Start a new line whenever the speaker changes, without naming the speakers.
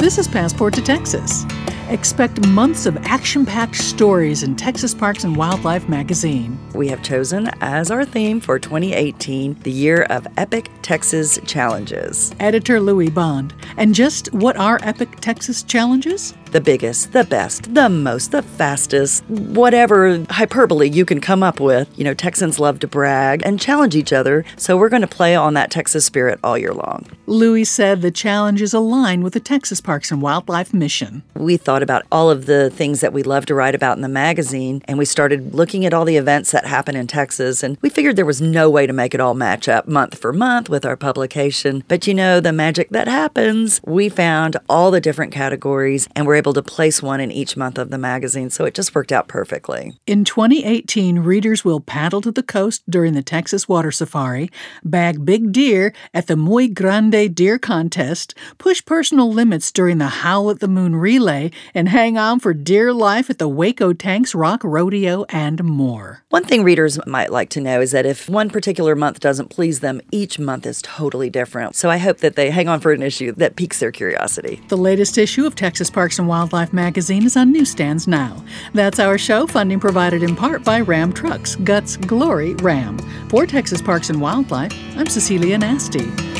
This is Passport to Texas. Expect months of action-packed stories in Texas Parks and Wildlife magazine.
We have chosen as our theme for 2018 the year of Epic Texas Challenges.
Editor Louis Bond. And just what are Epic Texas Challenges?
The biggest, the best, the most, the fastest, whatever hyperbole you can come up with. You know, Texans love to brag and challenge each other, so we're going to play on that Texas spirit all year long.
Louis said the challenges align with the Texas Parks and Wildlife mission.
We thought about all of the things that we love to write about in the magazine, and we started looking at all the events that happen in Texas, and we figured there was no way to make it all match up month for month with our publication. But you know, the magic that happens, we found all the different categories, and we're able to place one in each month of the magazine, so it just worked out perfectly.
In 2018, readers will paddle to the coast during the Texas Water Safari, bag big deer at the Muy Grande Deer Contest, push personal limits during the Howl at the Moon Relay, and hang on for dear life at the Waco Tanks Rock Rodeo and more.
One thing readers might like to know is that if one particular month doesn't please them, each month is totally different. So I hope that they hang on for an issue that piques their curiosity.
The latest issue of Texas Parks and Wildlife magazine is on newsstands now. That's our show, funding provided in part by Ram Trucks, Guts, Glory, Ram. For Texas Parks and Wildlife, I'm Cecilia Nasty.